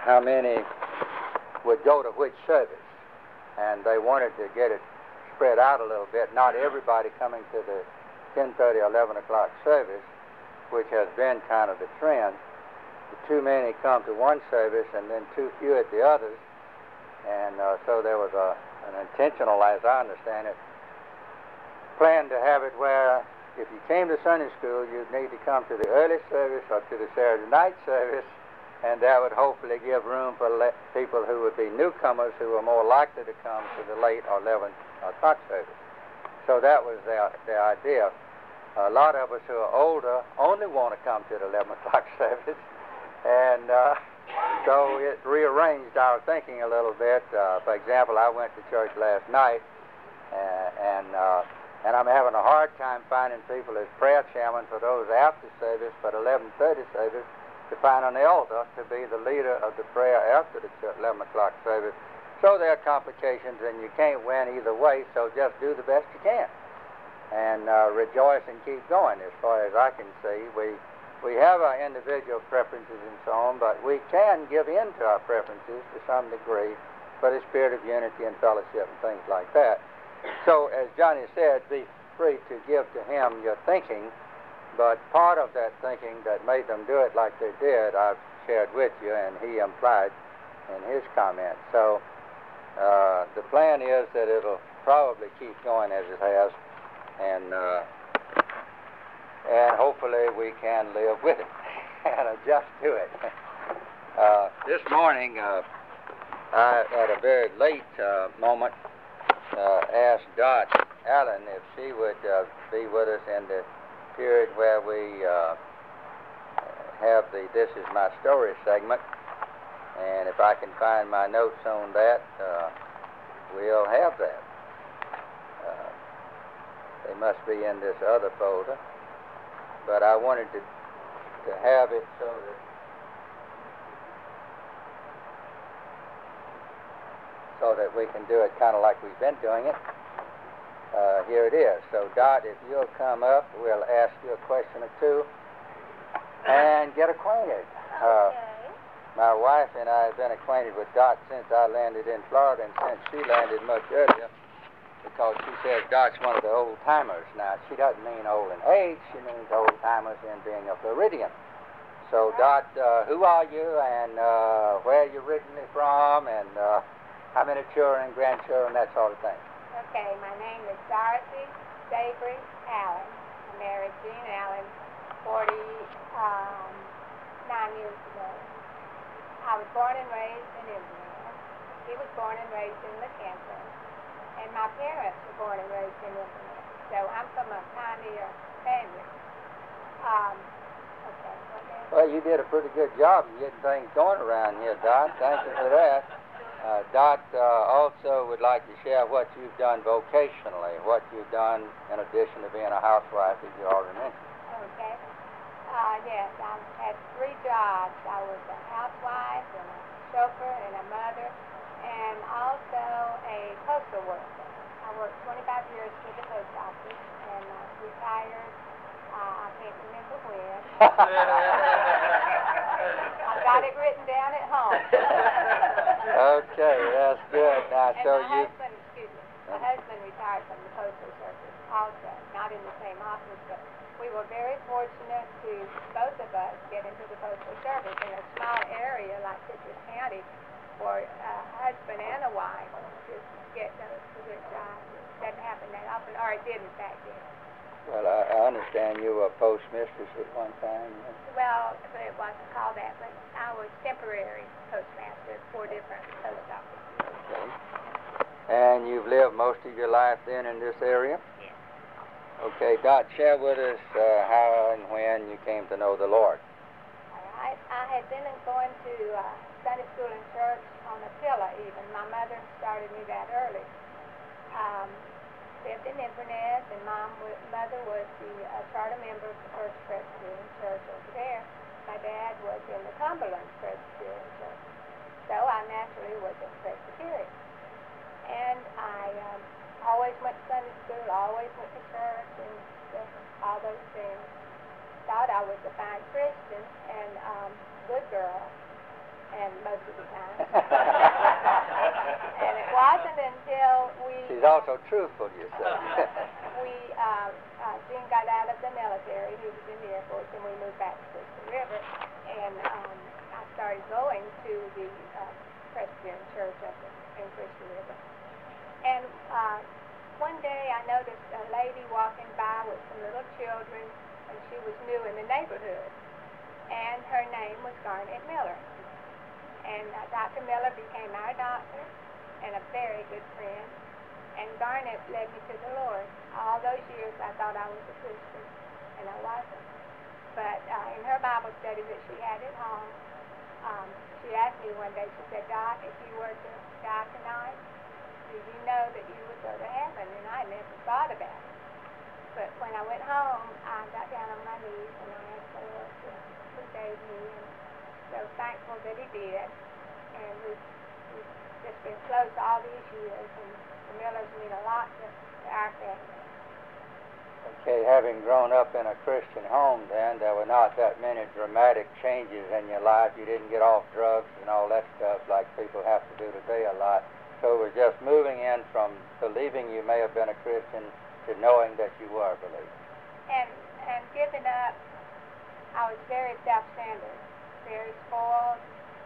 how many would go to which service. And they wanted to get it spread out a little bit, not everybody coming to the 10:30 or 11 o'clock service, which has been kind of the trend. Too many come to one service and then too few at the others. And so there was an intentional, as I understand it, plan to have it where if you came to Sunday school, you'd need to come to the early service or to the Saturday night service, and that would hopefully give room for people who would be newcomers who were more likely to come to the late or 11 o'clock service. So that was their idea. A lot of us who are older only want to come to the 11 o'clock service, and so it rearranged our thinking a little bit. For example, I went to church last night, and I'm having a hard time finding people as prayer chairman for those after service, but 11:30 service, to find an elder to be the leader of the prayer after the 11 o'clock service. So there are complications, and you can't win either way, so just do the best you can. And rejoice and keep going. As far as I can see, we have our individual preferences and so on, but we can give in to our preferences to some degree for the spirit of unity and fellowship and things like that. So, as Johnny said, be free to give to him your thinking, but part of that thinking that made them do it like they did, I've shared with you, and he implied in his comment. So, the plan is that it'll probably keep going as it has, and hopefully we can live with it and adjust to it. This morning, I, at a very late moment, asked Dot Allen if she would be with us in the period where we have the This Is My Story segment. And if I can find my notes on that, we'll have that. They must be in this other folder. But I wanted to have it so that we can do it kind of like we've been doing it. Here it is. So, Dot, if you'll come up, we'll ask you a question or two and get acquainted. Okay. My wife and I have been acquainted with Dot since I landed in Florida and since she landed much earlier, because she says Dot's one of the old-timers. Now, she doesn't mean old in age. She means old-timers in being a Floridian. So, Dot, who are you, and where are you originally from, and how many children, grandchildren, that sort of thing? Okay, my name is Dorothy Savory Allen. I married Gene Allen 49 years ago. I was born and raised in Indiana. He was born and raised in LaCanton. And my parents were born and raised in Indiana. So I'm from a pioneer family. Okay, what else? Well, you did a pretty good job of getting things going around here, Dot. Thank you for that. Dot also would like to share what you've done vocationally, what you've done in addition to being a housewife, as you already mentioned. Okay. Yes, I've had 3 jobs. I was a housewife and a chauffeur and a mother, and also a postal worker. I worked 25 years for the post office and retired. I can't remember when. I've got it written down at home. Okay, that's good. Now, and so my husband retired from the Postal Service also, not in the same office, but we were very fortunate to, both of us, get into the Postal Service in a small area like Citrus County for a husband and a wife to get those jobs. It doesn't happen that often, or it didn't back then. Well, I understand you were postmistress at one time. Well, it wasn't called that, but I was temporary postmaster for 4 different post offices. Okay. And you've lived most of your life then in this area? Yes. Okay, Dot, share with us how and when you came to know the Lord. All right. I had been going to Sunday school and church on Attila even. My mother started me that early. Lived in Inverness, and mother was the charter member of the First Presbyterian Church over there. My dad was in the Cumberland Presbyterian Church. So I naturally was a Presbyterian. And I always went to Sunday school, always went to church, and all those things. Thought I was a fine Christian and good girl. and most of the time. And it wasn't until we... She's also truthful, you say. Gene got out of the military. He was in the Air Force, and we moved back to Crystal River. And I started going to the Presbyterian Church up in Crystal River. And one day I noticed a lady walking by with some little children, and she was new in the neighborhood. And her name was Garnet Miller. And Dr. Miller became our doctor and a very good friend. And Garnet led me to the Lord. All those years I thought I was a Christian, and I wasn't. But in her Bible study that she had at home, she asked me one day, she said, Doc, if you were to die tonight, do you know that you would go to heaven? And I never thought about it. But when I went home, I got down on my knees and I asked the Lord to save me. And so thankful that He did. And we've just been close all these years. And the Millers mean a lot to our family. Okay, having grown up in a Christian home then, there were not that many dramatic changes in your life. You didn't get off drugs and all that stuff like people have to do today a lot. So it was just moving in from believing you may have been a Christian to knowing that you were a believer. And giving up, I was very self-centered, very spoiled.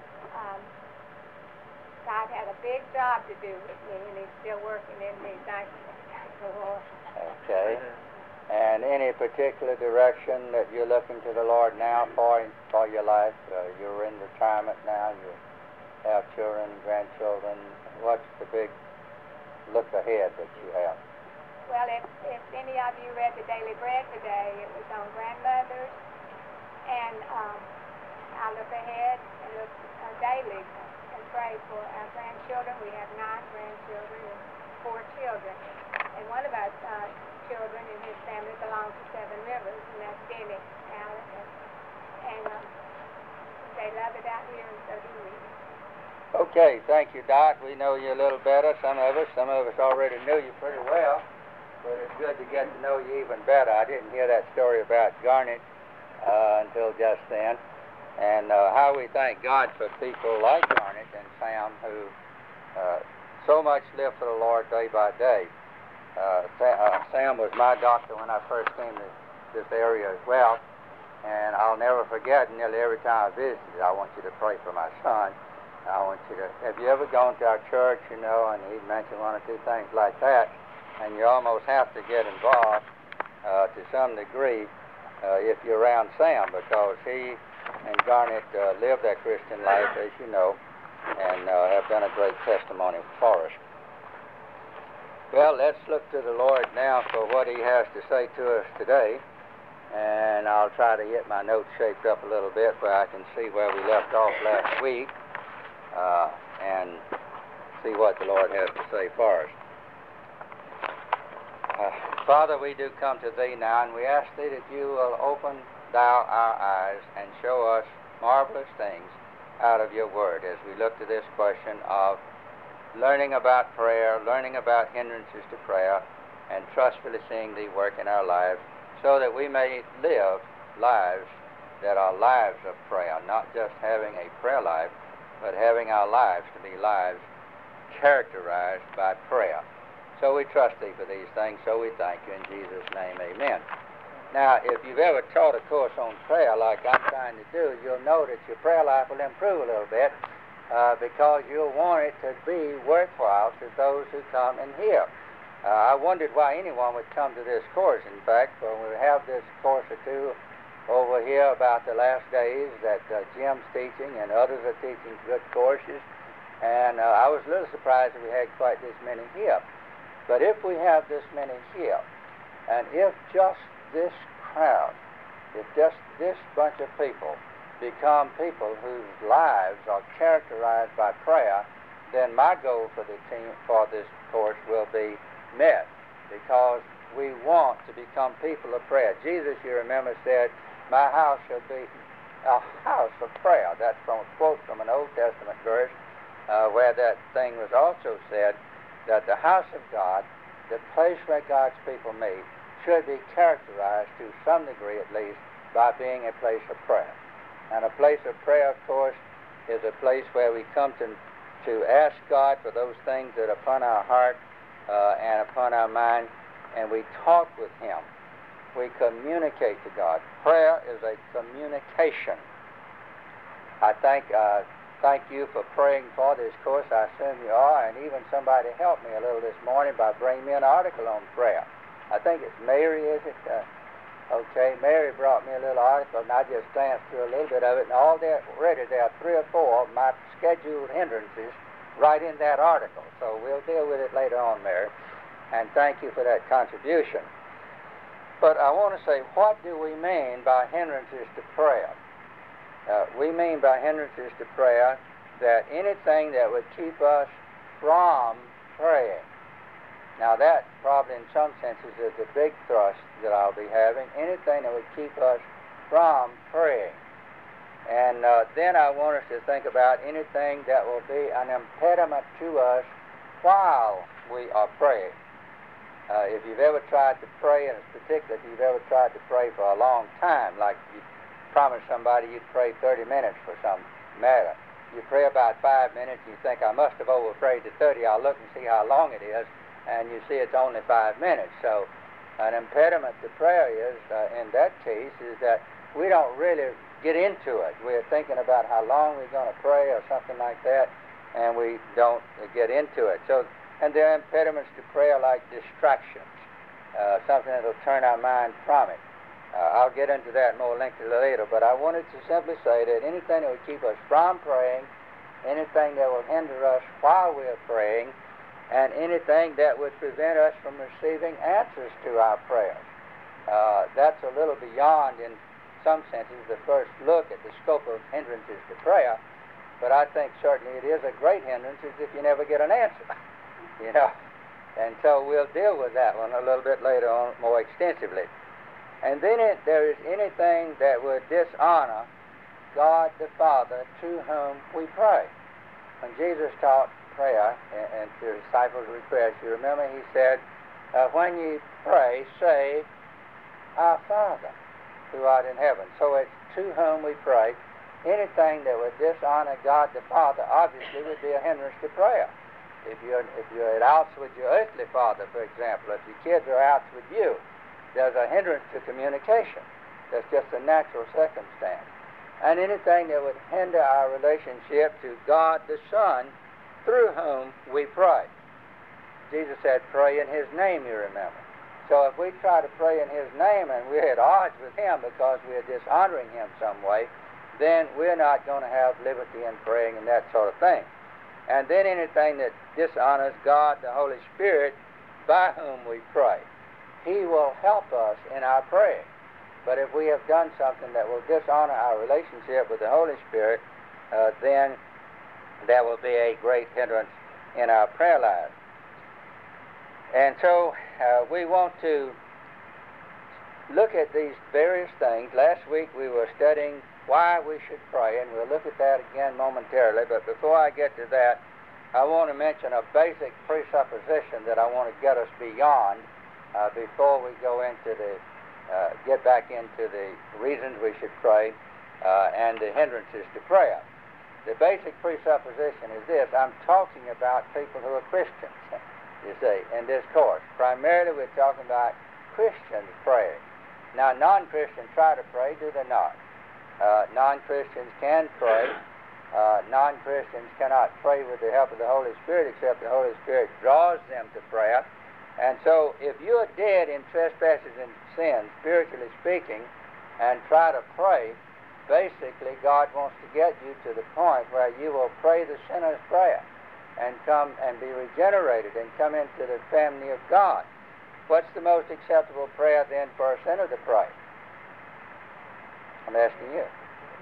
God had a big job to do with me, and He's still working in me. Thank the Lord. Okay. And any particular direction that you're looking to the Lord now for your life? You're in retirement now. You have children, grandchildren. What's the big look ahead that you have? Well, if any of you read the Daily Bread today, it was on grandmothers. And I look ahead and look daily and pray for our grandchildren. We have 9 grandchildren and 4 children. And one of our children in his family belongs to Seven Rivers, and that's Denny Allen. And they love it out here, and so do we. Okay, thank you, Doc. We know you a little better, some of us already knew you pretty well, but it's good to get to know you even better. I didn't hear that story about Garnet until just then, and how we thank God for people like Garnet and Sam who so much live for the Lord day by day. Sam was my doctor when I first came to this area as well, and I'll never forget, nearly every time I visited, I want you to pray for my son. I want you to, have you ever gone to our church, and he'd mention 1 or 2 things like that, and you almost have to get involved to some degree if you're around Sam, because he and Garnet lived that Christian life, as you know, and have done a great testimony for us. Well, let's look to the Lord now for what He has to say to us today, and I'll try to get my notes shaped up a little bit where I can see where we left off last week. And see what the Lord has to say for us. Father, we do come to Thee now, and we ask Thee that You will open Thou our eyes and show us marvelous things out of Your Word as we look to this question of learning about prayer, learning about hindrances to prayer, and trustfully seeing Thee work in our lives so that we may live lives that are lives of prayer, not just having a prayer life, but having our lives to be lives characterized by prayer. So we trust Thee for these things, so we thank You in Jesus' name, amen. Now, if you've ever taught a course on prayer like I'm trying to do, you'll know that your prayer life will improve a little bit because you'll want it to be worthwhile to those who come and hear. I wondered why anyone would come to this course. In fact, when we have this course or two over here about the last days that Jim's teaching and others are teaching good courses, and I was a little surprised that we had quite this many here. But if we have this many here, and if just this crowd, if just this bunch of people become people whose lives are characterized by prayer, then my goal for the team for this course will be met, because we want to become people of prayer. Jesus, you remember, said, "My house shall be a house of prayer." That's from a quote from an Old Testament verse where that thing was also said that the house of God, the place where God's people meet, should be characterized to some degree at least by being a place of prayer. And a place of prayer, of course, is a place where we come to ask God for those things that are upon our heart and upon our mind, and we talk with Him. We communicate to God. Prayer is a communication. I thank you for praying for this course. I assume you are, and even somebody helped me a little this morning by bringing me an article on prayer. I think it's Mary, is it? Okay, Mary brought me a little article, and I just glanced through a little bit of it, and already there are 3 or 4 of my scheduled hindrances right in that article. So we'll deal with it later on, Mary, and thank you for that contribution. But I want to say, what do we mean by hindrances to prayer? We mean by hindrances to prayer that anything that would keep us from praying. Now that probably in some senses is the big thrust that I'll be having, anything that would keep us from praying. And then I want us to think about anything that will be an impediment to us while we are praying. If you've ever tried to pray, and particularly if you've ever tried to pray for a long time, like you promised somebody you'd pray 30 minutes for some matter. You pray about 5 minutes, you think, I must have overprayed to 30. I'll look and see how long it is, and you see it's only 5 minutes. So an impediment to prayer is, in that case, is that we don't really get into it. We're thinking about how long we're going to pray or something like that, and we don't get into it. So, and there are impediments to prayer like distractions, something that will turn our mind from it. I'll get into that more lengthily later, but I wanted to simply say that anything that would keep us from praying, anything that will hinder us while we're praying, and anything that would prevent us from receiving answers to our prayers. That's a little beyond, in some senses, the first look at the scope of hindrances to prayer, but I think certainly it is a great hindrance if you never get an answer, you know. And so we'll deal with that one a little bit later on more extensively. And then there is anything that would dishonor God the Father to whom we pray. When Jesus taught prayer and to his disciples' request, you remember he said, when you pray, say, Our Father, who art in heaven. So it's to whom we pray. Anything that would dishonor God the Father obviously would be a hindrance to prayer. If you're at outs with your earthly father, for example, if your kids are outs with you, there's a hindrance to communication. That's just a natural circumstance. And anything that would hinder our relationship to God the Son, through whom we pray. Jesus said, pray in His name, you remember. So if we try to pray in His name and we're at odds with Him because we're dishonoring Him some way, then we're not going to have liberty in praying and that sort of thing. And then anything that dishonors God, the Holy Spirit, by whom we pray. He will help us in our praying. But if we have done something that will dishonor our relationship with the Holy Spirit, then there will be a great hindrance in our prayer life. And so we want to look at these various things. Last week we were studying why we should pray, and we'll look at that again momentarily. But before I get to that, I want to mention a basic presupposition that I want to get us beyond before we go into get back into the reasons we should pray and the hindrances to prayer. The basic presupposition is this. I'm talking about people who are Christians, you see, in this course. Primarily we're talking about Christians praying. Now, non-Christians try to pray, do they not? Non-Christians can pray. Non-Christians cannot pray with the help of the Holy Spirit except the Holy Spirit draws them to prayer. And so if you're dead in trespasses and sins, spiritually speaking, and try to pray, basically God wants to get you to the point where you will pray the sinner's prayer and come and be regenerated and come into the family of God. What's the most acceptable prayer then for a sinner to pray? I'm asking you.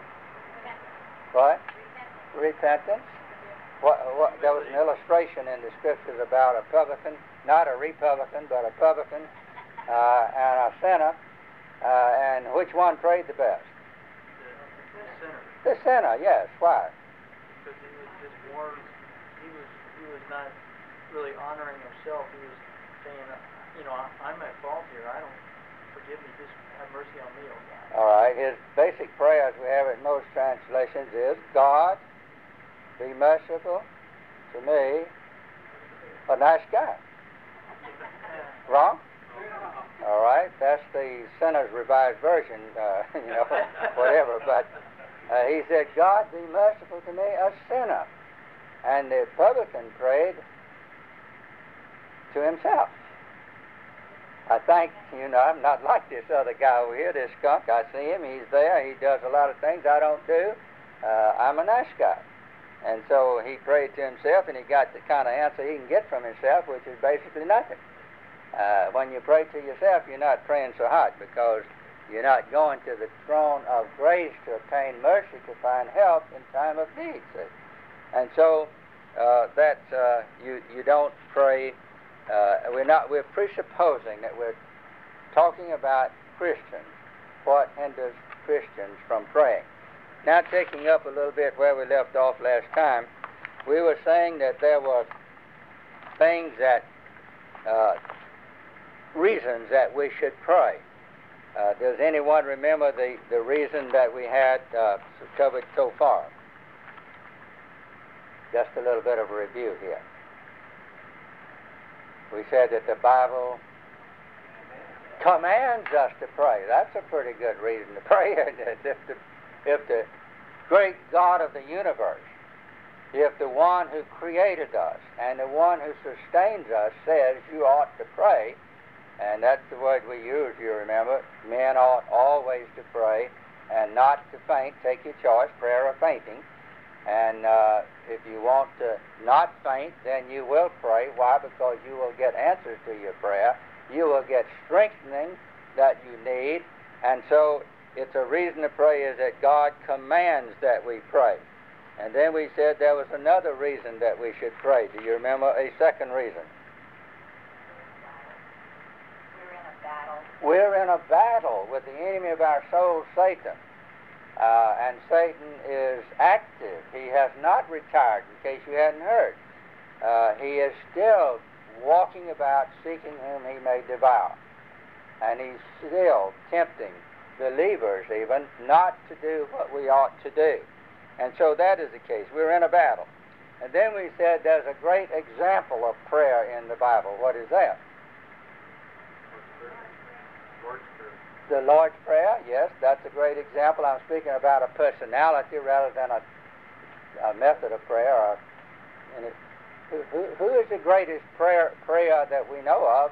What? Repentance. There was an illustration in the Scriptures about a publican, not a Republican, but a publican and a sinner. And which one prayed the best? The sinner. The sinner, yes. Why? Because he was just warned. He was not really honoring himself. He was saying, I'm at fault here. I don't forgive me. Just have mercy on me, O God. All right. His basic prayer, as we have it in most translations, is, God, be merciful to me, a nice guy. Wrong? All right, that's the Sinner's Revised Version, whatever. But he said, God, be merciful to me, a sinner. And the publican prayed to himself. I think, I'm not like this other guy over here, this skunk. I see him, he's there, he does a lot of things I don't do. I'm a nice guy. And so he prayed to himself, and he got the kind of answer he can get from himself, which is basically nothing. When you pray to yourself, you're not praying so hard, because you're not going to the throne of grace to obtain mercy, to find help in time of need. See? And so you don't pray. We're presupposing that we're talking about Christians. What hinders Christians from praying? Now, taking up a little bit where we left off last time, we were saying that there were things that, reasons that we should pray. Does anyone remember the reason that we had covered so far? Just a little bit of a review here. We said that the Bible commands us to pray. That's a pretty good reason to pray. If the great God of the universe, if the one who created us and the one who sustains us says you ought to pray, and that's the word we use, you remember, men ought always to pray and not to faint. Take your choice, prayer or fainting. And if you want to not faint, then you will pray. Why? Because you will get answers to your prayer. You will get strengthening that you need. And so it's a reason to pray is that God commands that we pray. And then we said there was another reason that we should pray. Do you remember a second reason? We're in a battle with the enemy of our soul, Satan. And Satan is active. He has not retired, in case you hadn't heard. He is still walking about seeking whom he may devour. And he's still tempting believers even not to do what we ought to do. And so that is the case. We're in a battle. And then we said there's a great example of prayer in the Bible. What is that? The Lord's Prayer, yes, that's a great example. I'm speaking about a personality rather than a method of prayer. Who is the greatest prayer that we know of?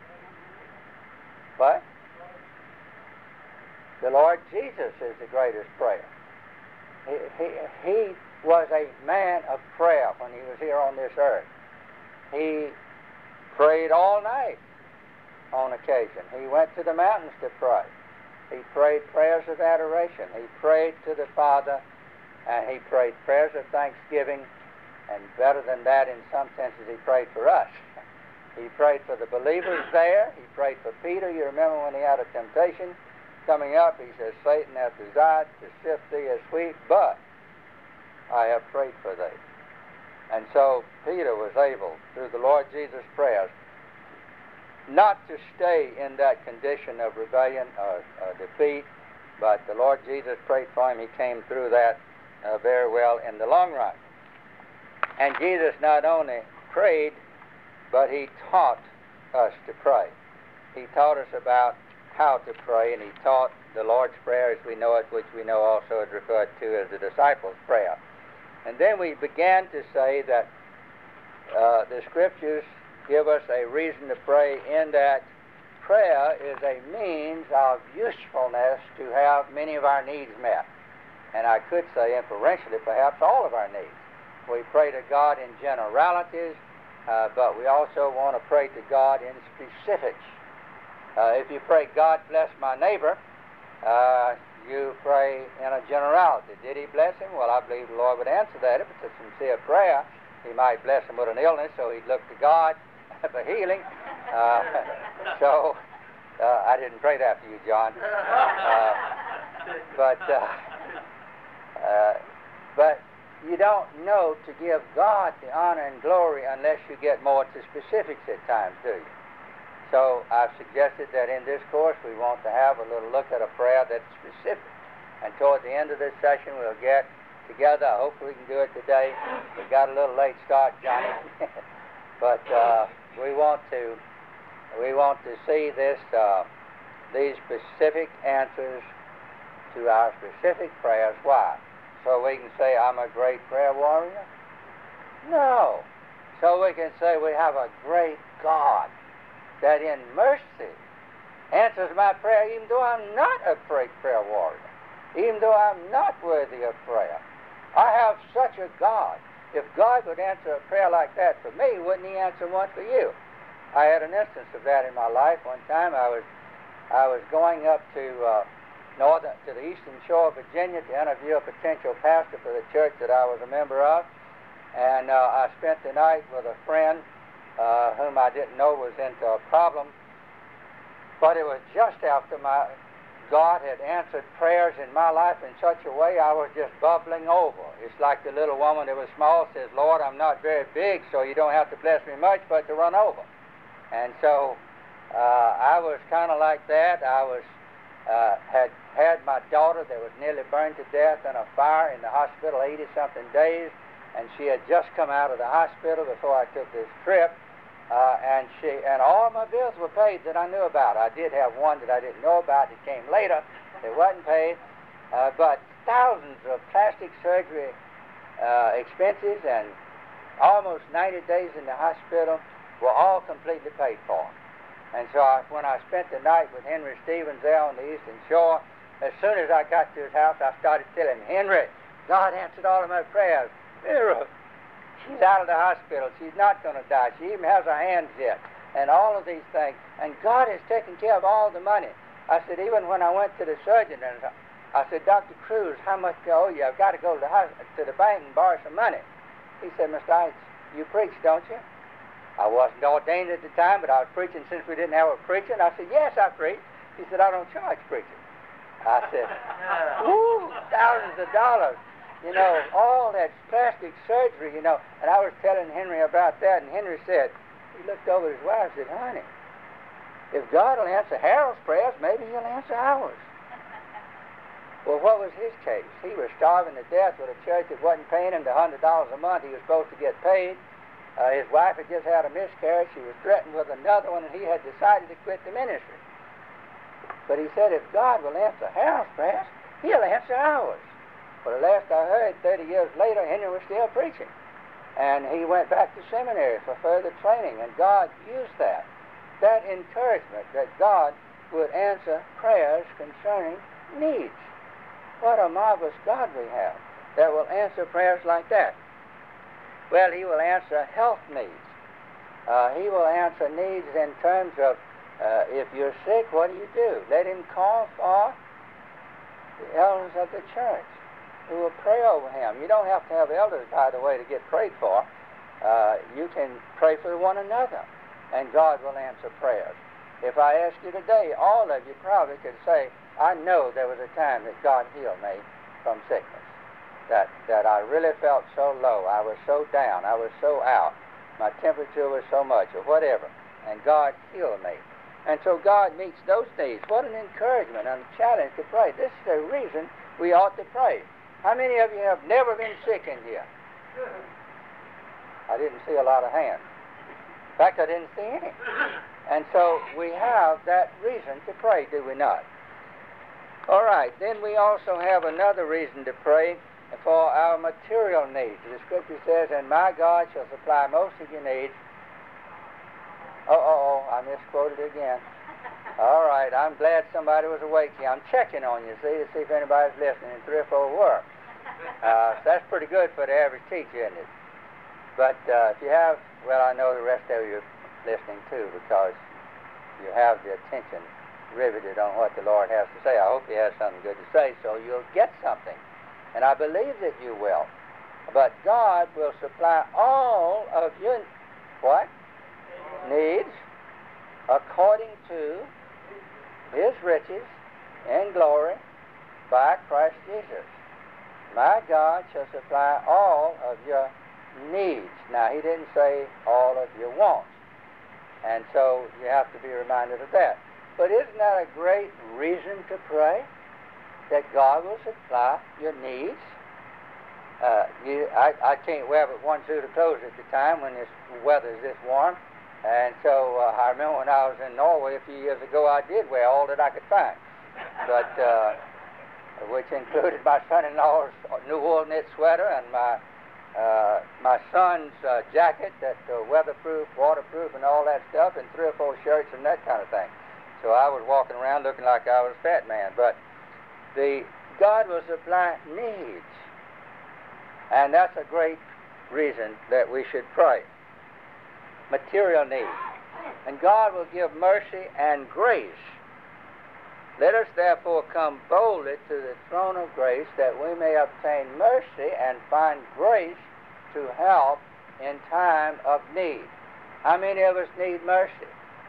What? The Lord Jesus is the greatest prayer. He was a man of prayer when he was here on this earth. He prayed all night. On occasion. He went to the mountains to pray. He prayed prayers of adoration. He prayed to the Father, and he prayed prayers of thanksgiving, and better than that, in some senses, he prayed for us. He prayed for the believers there. He prayed for Peter. You remember when he had a temptation coming up, he says, Satan hath desired to sift thee as wheat, but I have prayed for thee. And so Peter was able, through the Lord Jesus' prayers, not to stay in that condition of rebellion or defeat, but the Lord Jesus prayed for him. He came through that very well in the long run. And Jesus not only prayed, but he taught us to pray. He taught us about how to pray, and he taught the Lord's Prayer as we know it, which we know also is referred to as the disciples' prayer. And then we began to say that the Scriptures give us a reason to pray in that prayer is a means of usefulness to have many of our needs met. And I could say inferentially perhaps all of our needs. We pray to God in generalities, but we also want to pray to God in specifics. If you pray, God bless my neighbor, you pray in a generality. Did he bless him? Well, I believe the Lord would answer that. If it's a sincere prayer, he might bless him with an illness, so he'd look to God for healing. I didn't pray that for you, John. But you don't know to give God the honor and glory unless you get more to specifics at times, do you? So I've suggested that in this course we want to have a little look at a prayer that's specific. And toward the end of this session we'll get together. I hope we can do it today. We got a little late start, Johnny, but we want to see these specific answers to our specific prayers. Why? So we can say, I'm a great prayer warrior? No. So we can say we have a great God that in mercy answers my prayer even though I'm not a great prayer warrior, even though I'm not worthy of prayer. I have such a God. If God would answer a prayer like that for me, wouldn't He answer one for you? I had an instance of that in my life. One time I was going up to the eastern shore of Virginia to interview a potential pastor for the church that I was a member of, and I spent the night with a friend whom I didn't know was into a problem, but it was just after God had answered prayers in my life in such a way I was just bubbling over. It's like the little woman that was small says, Lord, I'm not very big, so you don't have to bless me much, but to run over. And so I was kind of like that. I was had my daughter that was nearly burned to death in a fire in the hospital, 80-something days, and she had just come out of the hospital before I took this trip, and all my bills were paid that I knew about. I did have one that I didn't know about that came later. It wasn't paid, but thousands of plastic surgery expenses and almost 90 days in the hospital were all completely paid for. And so when I spent the night with Henry Stevens there on the Eastern Shore, as soon as I got to his house, I started telling him, Henry, God answered all of my prayers. Vera, she's out of the hospital. She's not going to die. She even has her hands yet. And all of these things. And God has taken care of all the money. I said, even when I went to the surgeon, and I said, Dr. Cruz, how much do I owe you? I've got to go to the bank and borrow some money. He said, Mr. Ites, you preach, don't you? I wasn't ordained at the time, but I was preaching since we didn't have a preacher. And I said, yes, I preach. He said, I don't charge preaching. I said, ooh, thousands of dollars. You know, all that plastic surgery, you know. And I was telling Henry about that, and Henry said, he looked over at his wife and said, honey, if God will answer Harold's prayers, maybe He'll answer ours. Well, what was his case? He was starving to death with a church that wasn't paying him the $100 a month he was supposed to get paid. His wife had just had a miscarriage. She was threatened with another one, and he had decided to quit the ministry. But he said, if God will answer Harold's prayers, He'll answer ours. Well, the last I heard, 30 years later, Henry was still preaching. And he went back to seminary for further training, and God used that encouragement that God would answer prayers concerning needs. What a marvelous God we have that will answer prayers like that. Well, He will answer health needs. He will answer needs in terms of if you're sick, what do? Let Him call for the elders of the church who will pray over him. You don't have to have elders, by the way, to get prayed for. You can pray for one another, and God will answer prayers. If I ask you today, all of you probably could say, I know there was a time that God healed me from sickness. That I really felt so low, I was so down, I was so out, my temperature was so much, or whatever, and God healed me. And so God meets those needs. What an encouragement and a challenge to pray. This is the reason we ought to pray. How many of you have never been sick in here? I didn't see a lot of hands. In fact, I didn't see any. And so we have that reason to pray, do we not? All right, then we also have another reason to pray for our material needs. The Scripture says, and my God shall supply most of your needs. I misquoted again. All right, I'm glad somebody was awake here. I'm checking on you, to see if anybody's listening in 3 or 4 words. That's pretty good for the average teacher, isn't it? But if you have, well, I know the rest of you are listening too, because you have the attention riveted on what the Lord has to say. I hope He has something good to say, so you'll get something. And I believe that you will. But God will supply all of your, what? Needs according to His riches in glory by Christ Jesus. My God shall supply all of your needs. Now, He didn't say all of your wants. And so you have to be reminded of that. But isn't that a great reason to pray? That God will supply your needs? I can't wear but one suit of clothes at the time when this weather is this warm. And so I remember when I was in Norway a few years ago, I did wear all that I could find. But which included my son-in-law's new wool knit sweater and my son's jacket that's weatherproof, waterproof, and all that stuff, and 3 or 4 shirts and that kind of thing. So I was walking around looking like I was a fat man. But God will supply needs, and that's a great reason that we should pray. Material needs. And God will give mercy and grace. Let us therefore come boldly to the throne of grace that we may obtain mercy and find grace to help in time of need. How many of us need mercy?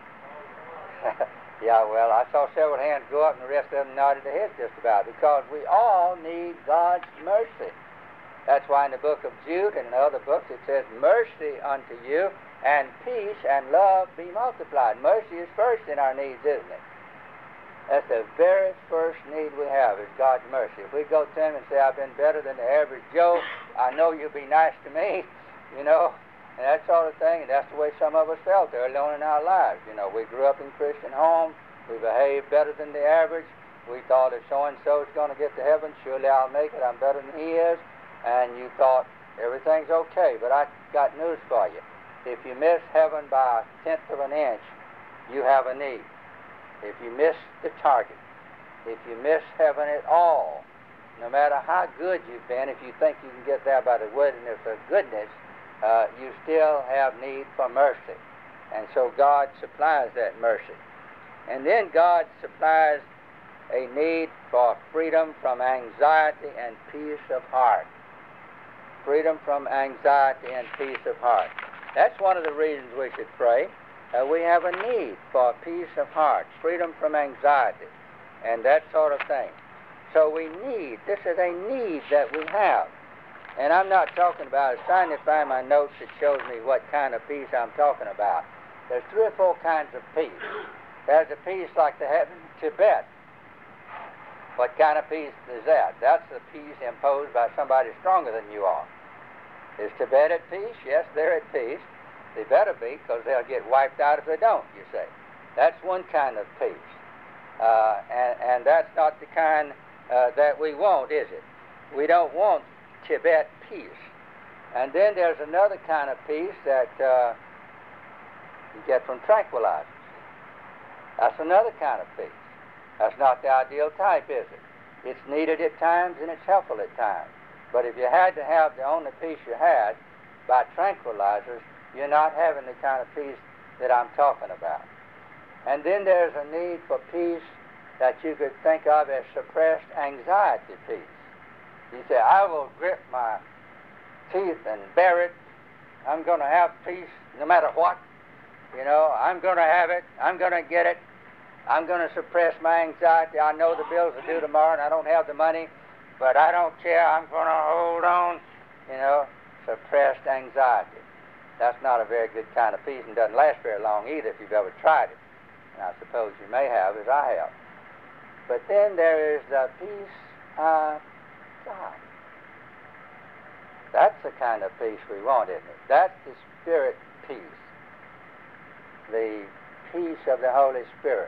Yeah, well, I saw several hands go up and the rest of them nodded their heads just about, because we all need God's mercy. That's why in the book of Jude and in other books it says, mercy unto you and peace and love be multiplied. Mercy is first in our needs, isn't it? That's the very first need we have is God's mercy. If we go to Him and say, I've been better than the average Joe, I know you'll be nice to me, and that sort of thing. And that's the way some of us felt early on in our lives. We grew up in Christian homes. We behaved better than the average. We thought if so-and-so is going to get to heaven, surely I'll make it. I'm better than he is. And you thought everything's okay. But I got news for you. If you miss heaven by 1/10 of an inch, you have a need. If you miss the target, if you miss heaven at all, no matter how good you've been, if you think you can get there by the witness of goodness, you still have need for mercy. And so God supplies that mercy. And then God supplies a need for freedom from anxiety and peace of heart. Freedom from anxiety and peace of heart. That's one of the reasons we should pray. We have a need for peace of heart, freedom from anxiety, and that sort of thing. So this is a need that we have. And I'm not talking about, I was trying to find my notes that shows me what kind of peace I'm talking about. There's 3 or 4 kinds of peace. There's a peace like they have in Tibet. What kind of peace is that? That's the peace imposed by somebody stronger than you are. Is Tibet at peace? Yes, they're at peace. They better be, because they'll get wiped out if they don't, you say. That's one kind of peace. And that's not the kind that we want, is it? We don't want Tibet peace. And then there's another kind of peace that you get from tranquilizers. That's another kind of peace. That's not the ideal type, is it? It's needed at times and it's helpful at times. But if you had to have the only peace you had by tranquilizers, you're not having the kind of peace that I'm talking about. And then there's a need for peace that you could think of as suppressed anxiety peace. You say, I will grip my teeth and bear it. I'm going to have peace no matter what. I'm going to have it. I'm going to get it. I'm going to suppress my anxiety. I know the bills are due tomorrow and I don't have the money, but I don't care. I'm going to hold on. Suppressed anxiety. That's not a very good kind of peace and doesn't last very long either if you've ever tried it. And I suppose you may have, as I have. But then there is the peace of God. That's the kind of peace we want, isn't it? That's the Spirit peace. The peace of the Holy Spirit.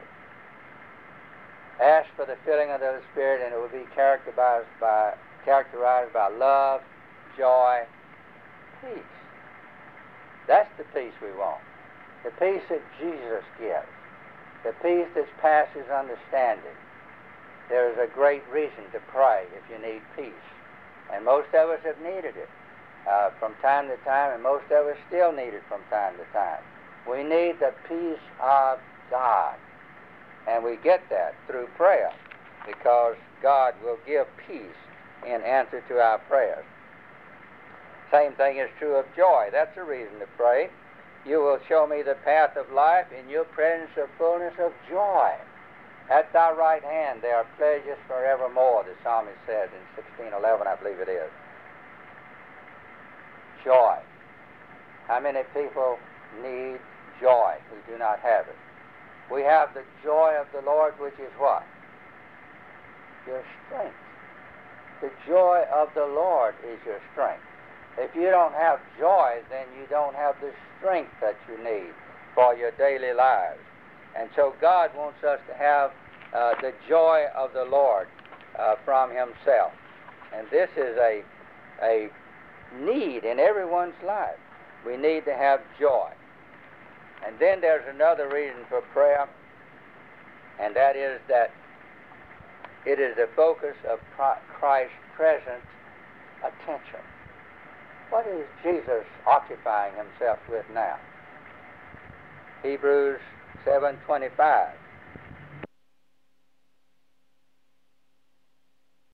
Ask for the filling of the Holy Spirit and it will be characterized by love, joy, peace. That's the peace we want. The peace that Jesus gives. The peace that passes understanding. There is a great reason to pray if you need peace. And most of us have needed it from time to time, and most of us still need it from time to time. We need the peace of God. And we get that through prayer because God will give peace in answer to our prayers. Same thing is true of joy. That's a reason to pray. You will show me the path of life. In your presence of fullness of joy. At thy right hand there are pleasures forevermore, the psalmist says in 16:11, I believe it is. Joy. How many people need joy who do not have it? We have the joy of the Lord, which is what? Your strength. The joy of the Lord is your strength. If you don't have joy, then you don't have the strength that you need for your daily lives. And so God wants us to have the joy of the Lord from Himself. And this is a need in everyone's life. We need to have joy. And then there's another reason for prayer, and that is that it is the focus of Christ's present attention. What is Jesus occupying Himself with now? Hebrews 7:25.